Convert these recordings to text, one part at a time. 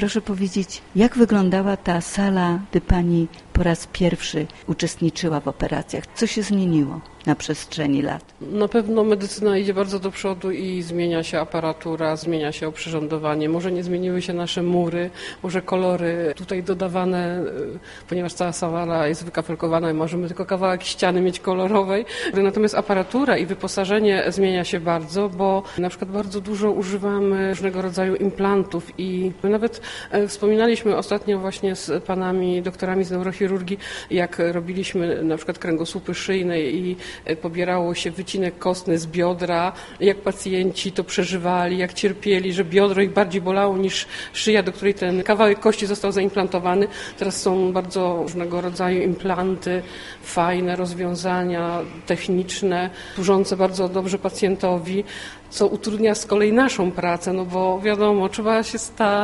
Proszę powiedzieć, jak wyglądała ta sala, gdy pani po raz pierwszy uczestniczyła w operacjach? Co się zmieniło na przestrzeni lat? Na pewno medycyna idzie bardzo do przodu i zmienia się aparatura, zmienia się oprzyrządowanie. Może nie zmieniły się nasze mury, może kolory tutaj dodawane, ponieważ cała sala jest wykafelkowana i możemy tylko kawałek ściany mieć kolorowej. Natomiast aparatura i wyposażenie zmienia się bardzo, bo na przykład bardzo dużo używamy różnego rodzaju implantów i nawet wspominaliśmy ostatnio właśnie z panami doktorami z neurochirurgii, jak robiliśmy na przykład kręgosłupy szyjne i pobierało się wycinek kostny z biodra, jak pacjenci to przeżywali, jak cierpieli, że biodro ich bardziej bolało niż szyja, do której ten kawałek kości został zaimplantowany. Teraz są bardzo różnego rodzaju implanty, fajne rozwiązania techniczne, służące bardzo dobrze pacjentowi, co utrudnia z kolei naszą pracę, no bo wiadomo, trzeba się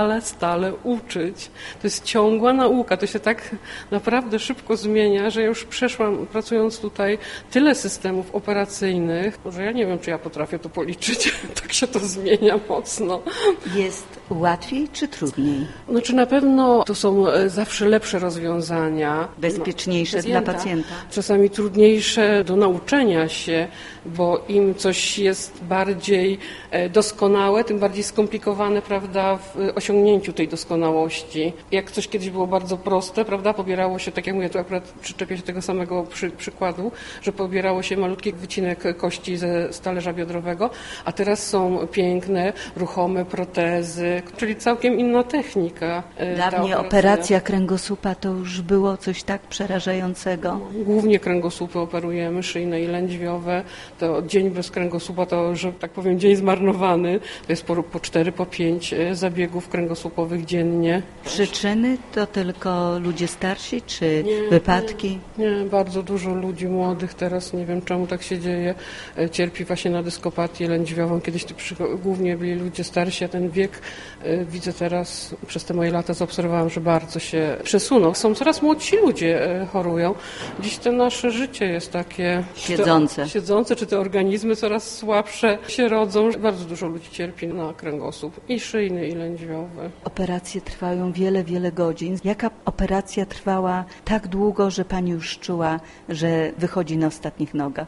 stale uczyć. To jest ciągła nauka, to się tak naprawdę szybko zmienia, że ja już przeszłam, pracując tutaj, tyle systemów operacyjnych, że ja nie wiem, czy ja potrafię to policzyć. Tak się to zmienia mocno. Jest łatwiej czy trudniej? Znaczy na pewno to są zawsze lepsze rozwiązania. Bezpieczniejsze dla pacjenta. Czasami trudniejsze do nauczenia się, bo im coś jest bardziej doskonałe, tym bardziej skomplikowane, prawda, w osiągnięciu tej doskonałości. Jak coś kiedyś było bardzo proste, prawda, pobierało się, tak jak mówię, tu akurat przyczepię się tego samego przykładu, że pobierało się malutki wycinek kości ze talerza biodrowego, a teraz są piękne, ruchome protezy, czyli całkiem inna technika. Dla mnie operacja kręgosłupa to już było coś tak przerażającego. Głównie kręgosłupy operujemy, szyjne i lędźwiowe. To dzień bez kręgosłupa to, że tak powiem, dzień zmarnowany. To jest po 4, po 5 zabiegów kręgosłupowych dziennie. Przyczyny to tylko ludzie starsi, czy wypadki? Nie, bardzo dużo ludzi młodych teraz, nie wiem czemu tak się dzieje, cierpi właśnie na dyskopatię lędźwiową. Kiedyś to głównie byli ludzie starsi, a ten wiek widzę teraz, przez te moje lata zaobserwowałam, że bardzo się przesunął. Są coraz młodsi ludzie chorują. Dziś to nasze życie jest takie siedzące, czy te organizmy coraz słabsze się rodzą. Bardzo dużo ludzi cierpi na kręgosłup i szyjny, i lędźwiowy. Operacje trwają wiele godzin. Jaka operacja trwała tak długo, że pani już czuła, że wychodzi na ostatnich nogach?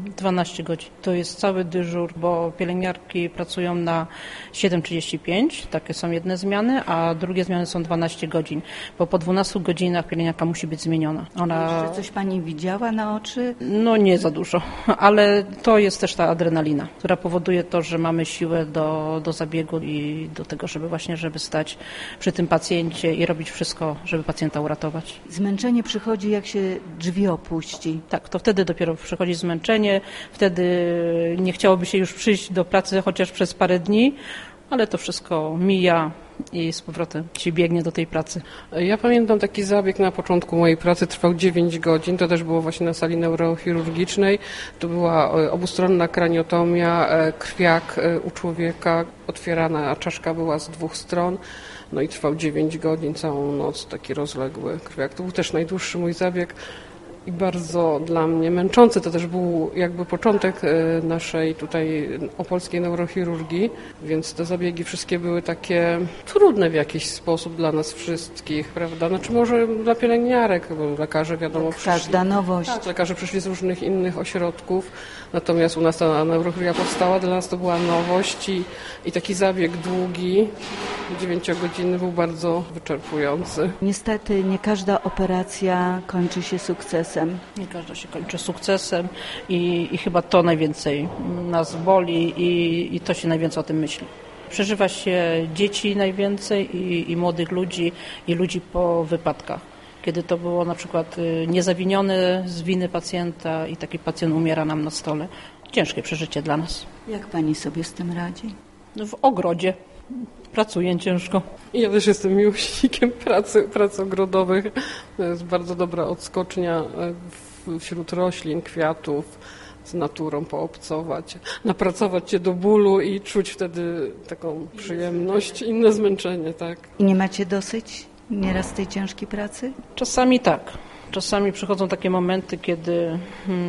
12 godzin. To jest cały dyżur, bo pielęgniarki pracują na 7:35, takie są jedne zmiany, a drugie zmiany są 12 godzin, bo po 12 godzinach pielęgniarka musi być zmieniona. Jeszcze coś pani widziała na oczy? No nie za dużo, ale to jest też ta adrenalina, która powoduje to, że mamy siłę do zabiegu i do tego, żeby stać przy tym pacjencie i robić wszystko, żeby pacjenta uratować. Zmęczenie przychodzi, jak się drzwi opuści. Tak, to wtedy dopiero przychodzi zmęczenie, wtedy nie chciałoby się już przyjść do pracy chociaż przez parę dni, ale to wszystko mija i z powrotem się biegnie do tej pracy. Ja pamiętam taki zabieg na początku mojej pracy, trwał 9 godzin, to też było właśnie na sali neurochirurgicznej. To była obustronna kraniotomia, krwiak u człowieka, otwierana, a czaszka była z 2 stron. No i trwał 9 godzin, całą noc, taki rozległy krwiak. To był też najdłuższy mój zabieg. I bardzo dla mnie męczący. To też był jakby początek naszej tutaj opolskiej neurochirurgii, więc te zabiegi wszystkie były takie trudne w jakiś sposób dla nas wszystkich, prawda? Znaczy może dla pielęgniarek, bo lekarze wiadomo przyszli. Każda nowość. Tak, lekarze przyszli z różnych innych ośrodków, natomiast u nas ta neurochirurgia powstała, dla nas to była nowość i taki zabieg długi, 9-godzinny był bardzo wyczerpujący. Niestety nie każda operacja kończy się sukcesem. Nie każda się kończy sukcesem i chyba to najwięcej nas boli i to się najwięcej o tym myśli. Przeżywa się dzieci najwięcej i młodych ludzi i ludzi po wypadkach. Kiedy to było na przykład niezawinione z winy pacjenta i taki pacjent umiera nam na stole. Ciężkie przeżycie dla nas. Jak pani sobie z tym radzi? W ogrodzie. Pracuję ciężko. Ja też jestem miłośnikiem prac ogrodowych. To jest bardzo dobra odskocznia wśród roślin, kwiatów, z naturą poobcować, napracować się do bólu i czuć wtedy taką przyjemność, inne zmęczenie, tak. I nie macie dosyć nieraz tej ciężkiej pracy? Czasami tak. Czasami przychodzą takie momenty, kiedy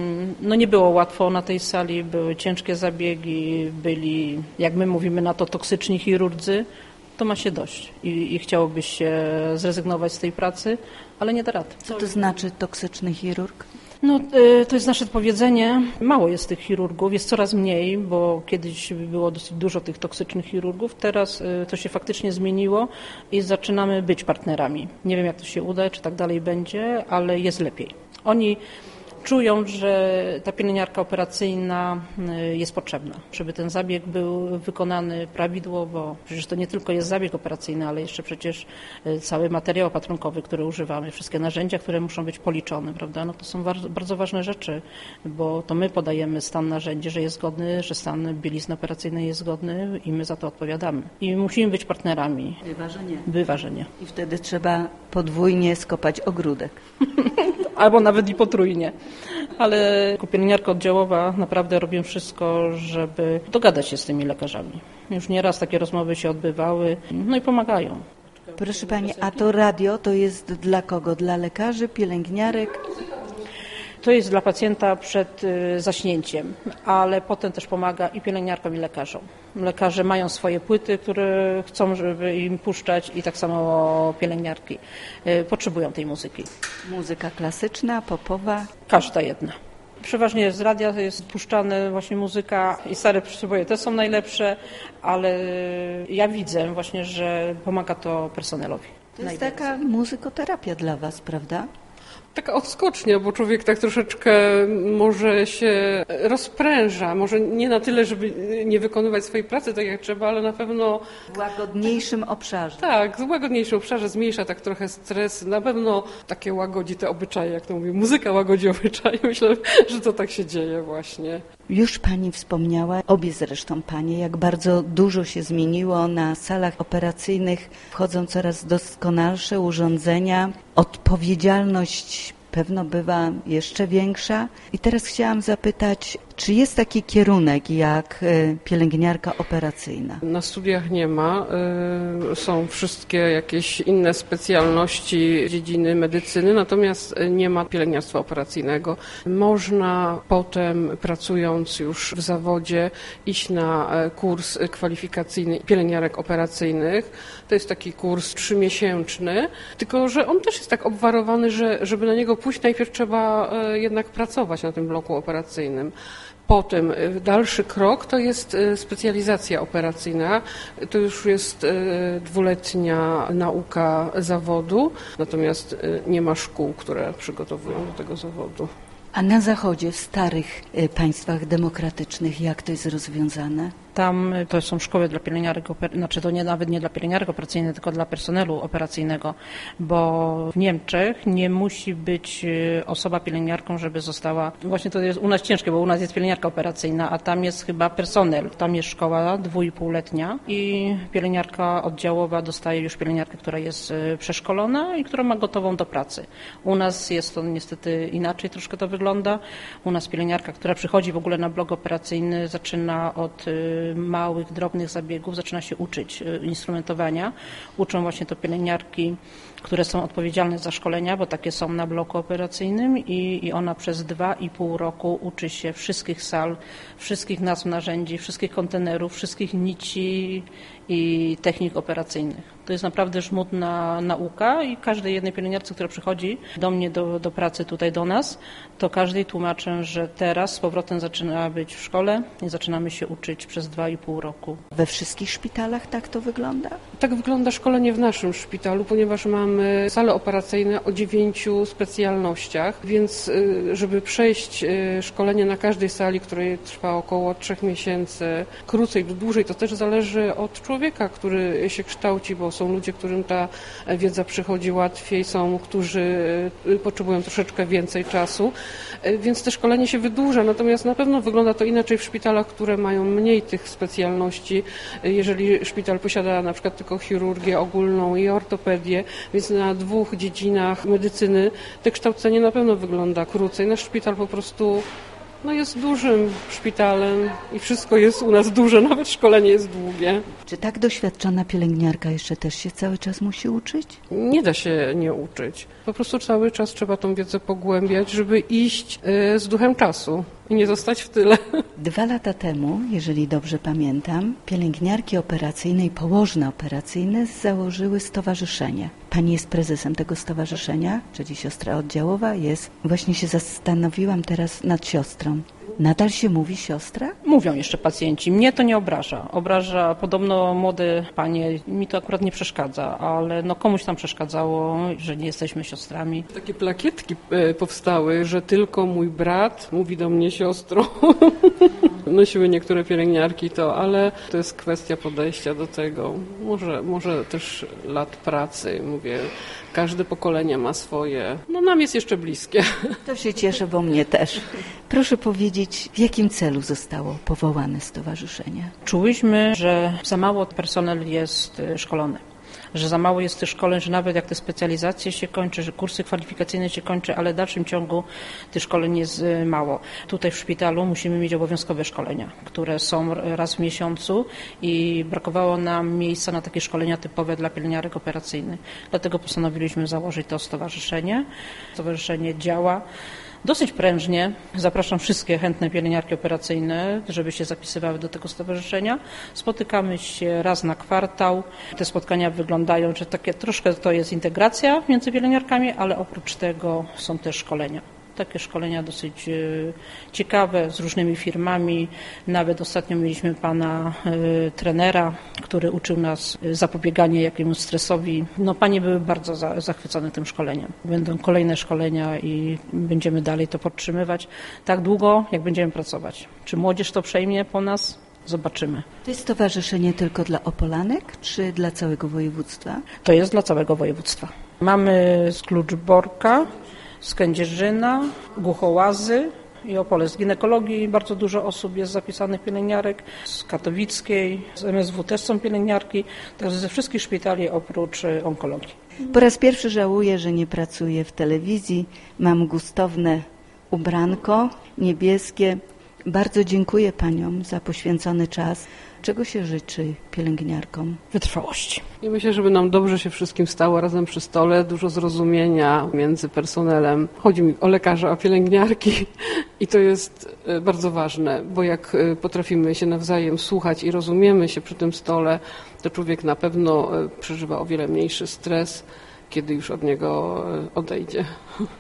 nie było łatwo na tej sali, były ciężkie zabiegi, byli, jak my mówimy na to, toksyczni chirurdzy. to ma się dość i chciałoby się zrezygnować z tej pracy, ale nie da rady. Co to znaczy toksyczny chirurg? No, to jest nasze powiedzenie. Mało jest tych chirurgów, jest coraz mniej, bo kiedyś było dosyć dużo tych toksycznych chirurgów. Teraz to się faktycznie zmieniło i zaczynamy być partnerami. Nie wiem, jak to się uda, czy tak dalej będzie, ale jest lepiej. Oni czują, że ta pielęgniarka operacyjna jest potrzebna, żeby ten zabieg był wykonany prawidłowo. Przecież to nie tylko jest zabieg operacyjny, ale jeszcze przecież cały materiał opatrunkowy, który używamy, wszystkie narzędzia, które muszą być policzone, prawda? No to są bardzo ważne rzeczy, bo to my podajemy stan narzędzi, że jest zgodny, że stan bielizny operacyjnej jest zgodny i my za to odpowiadamy. I musimy być partnerami. Bywa, że nie. I wtedy trzeba podwójnie skopać ogródek. Albo nawet i potrójnie. Ale jako pielęgniarka oddziałowa naprawdę robię wszystko, żeby dogadać się z tymi lekarzami. Już nieraz takie rozmowy się odbywały, no i pomagają. Proszę Pani, a to radio to jest dla kogo? Dla lekarzy, pielęgniarek? To jest dla pacjenta przed zaśnięciem, ale potem też pomaga i pielęgniarkom, i lekarzom. Lekarze mają swoje płyty, które chcą, żeby im puszczać i tak samo pielęgniarki potrzebują tej muzyki. Muzyka klasyczna, popowa? Każda jedna. Przeważnie z radia jest puszczana właśnie muzyka i stare przystroje też są najlepsze, ale ja widzę właśnie, że pomaga to personelowi. To jest taka muzykoterapia dla Was, prawda? Taka odskocznia, bo człowiek tak troszeczkę może się rozpręża, może nie na tyle, żeby nie wykonywać swojej pracy tak jak trzeba, ale na pewno W łagodniejszym obszarze. tak, w łagodniejszym obszarze zmniejsza tak trochę stres, na pewno takie łagodzi te obyczaje, jak to mówię, muzyka łagodzi obyczaje, myślę, że to tak się dzieje właśnie. Już Pani wspomniała, obie zresztą Panie, jak bardzo dużo się zmieniło na salach operacyjnych. Wchodzą coraz doskonalsze urządzenia. Odpowiedzialność pewno bywa jeszcze większa. I teraz chciałam zapytać, czy jest taki kierunek jak pielęgniarka operacyjna? Na studiach nie ma. Są wszystkie jakieś inne specjalności dziedziny medycyny, natomiast nie ma pielęgniarstwa operacyjnego. Można potem, pracując już w zawodzie, iść na kurs kwalifikacyjny pielęgniarek operacyjnych. To jest taki kurs 3-miesięczny, tylko że on też jest tak obwarowany, że żeby na niego pójść, najpierw trzeba jednak pracować na tym bloku operacyjnym. Potem dalszy krok to jest specjalizacja operacyjna. To już jest 2-letnia nauka zawodu, natomiast nie ma szkół, które przygotowują do tego zawodu. A na Zachodzie, w starych państwach demokratycznych, jak to jest rozwiązane? Tam to są szkoły dla pielęgniarek, znaczy to nawet nie dla pielęgniarek operacyjnych, tylko dla personelu operacyjnego, bo w Niemczech nie musi być osoba pielęgniarką, żeby została, właśnie to jest u nas ciężkie, bo u nas jest pielęgniarka operacyjna, a tam jest chyba personel, tam jest szkoła 2,5-letnia i pielęgniarka oddziałowa dostaje już pielęgniarkę, która jest przeszkolona i która ma gotową do pracy. U nas jest to niestety inaczej, troszkę to wygląda. U nas pielęgniarka, która przychodzi w ogóle na blok operacyjny, zaczyna od małych, drobnych zabiegów, zaczyna się uczyć instrumentowania. Uczą właśnie to pielęgniarki, które są odpowiedzialne za szkolenia, bo takie są na bloku operacyjnym i ona przez 2,5 roku uczy się wszystkich sal, wszystkich nazw narzędzi, wszystkich kontenerów, wszystkich nici i technik operacyjnych. To jest naprawdę żmudna nauka i każdej jednej pielęgniarce, która przychodzi do mnie do pracy tutaj do nas, to każdej tłumaczę, że teraz z powrotem zaczyna być w szkole i zaczynamy się uczyć przez 2,5 roku. We wszystkich szpitalach tak to wygląda? Tak wygląda szkolenie w naszym szpitalu, ponieważ mamy sale operacyjne o 9 specjalnościach, więc żeby przejść szkolenie na każdej sali, które trwa około 3 miesięcy, krócej lub dłużej, to też zależy od człowieka, który się kształci, bo są ludzie, którym ta wiedza przychodzi łatwiej, są, którzy potrzebują troszeczkę więcej czasu, więc te szkolenie się wydłuża, natomiast na pewno wygląda to inaczej w szpitalach, które mają mniej tych specjalności. Jeżeli szpital posiada na przykład tylko chirurgię ogólną i ortopedię, więc na 2 dziedzinach medycyny to kształcenie na pewno wygląda krócej. Nasz szpital po prostu jest dużym szpitalem i wszystko jest u nas duże, nawet szkolenie jest długie. Czy tak doświadczona pielęgniarka jeszcze też się cały czas musi uczyć? Nie da się nie uczyć. Po prostu cały czas trzeba tą wiedzę pogłębiać, żeby iść z duchem czasu. i nie zostać w tyle. 2 lata temu, jeżeli dobrze pamiętam, pielęgniarki operacyjne i położne operacyjne założyły stowarzyszenie. Pani jest prezesem tego stowarzyszenia, czyli siostra oddziałowa jest. Właśnie się zastanowiłam teraz nad siostrą. Nadal się mówi siostra? Mówią jeszcze pacjenci. Mnie to nie obraża. Obraża podobno młode panie. Mi to akurat nie przeszkadza, ale no komuś tam przeszkadzało, że nie jesteśmy siostrami. Takie plakietki powstały, że tylko mój brat mówi do mnie siostro. Nosiły niektóre pielęgniarki to, ale to jest kwestia podejścia do tego. Może też lat pracy, mówię. Każde pokolenie ma swoje. No nam jest jeszcze bliskie. To się cieszę, bo mnie też. Proszę powiedzieć, w jakim celu zostało powołane stowarzyszenie? Czułyśmy, że za mało personel jest szkolony. Że za mało jest tych szkoleń, że nawet jak te specjalizacje się kończy, że kursy kwalifikacyjne się kończy, ale w dalszym ciągu tych szkoleń jest mało. Tutaj w szpitalu musimy mieć obowiązkowe szkolenia, które są raz w miesiącu i brakowało nam miejsca na takie szkolenia typowe dla pielęgniarek operacyjnych. Dlatego postanowiliśmy założyć to stowarzyszenie. Stowarzyszenie działa dosyć prężnie. Zapraszam wszystkie chętne pielęgniarki operacyjne, żeby się zapisywały do tego stowarzyszenia. Spotykamy się raz na kwartał. Te spotkania wyglądają, że takie troszkę to jest integracja między pielęgniarkami, ale oprócz tego są też szkolenia. Takie szkolenia dosyć ciekawe, z różnymi firmami. Nawet ostatnio mieliśmy pana trenera, który uczył nas zapobiegania jakiemuś stresowi. No, panie były bardzo zachwycone tym szkoleniem. Będą kolejne szkolenia i będziemy dalej to podtrzymywać tak długo, jak będziemy pracować. Czy młodzież to przejmie po nas? Zobaczymy. To jest stowarzyszenie tylko dla Opolanek, czy dla całego województwa? To jest dla całego województwa. Mamy z Kluczborka, z Kędzierzyna, Głuchołazy i Opole. Z ginekologii bardzo dużo osób jest zapisanych pielęgniarek, z Katowickiej, z MSW też są pielęgniarki, także ze wszystkich szpitali oprócz onkologii. Po raz pierwszy żałuję, że nie pracuję w telewizji. Mam gustowne ubranko niebieskie. Bardzo dziękuję paniom za poświęcony czas. Czego się życzy pielęgniarkom? Wytrwałości. I myślę, żeby nam dobrze się wszystkim stało razem przy stole, dużo zrozumienia między personelem. Chodzi mi o lekarza, o pielęgniarki i to jest bardzo ważne, bo jak potrafimy się nawzajem słuchać i rozumiemy się przy tym stole, to człowiek na pewno przeżywa o wiele mniejszy stres, kiedy już od niego odejdzie.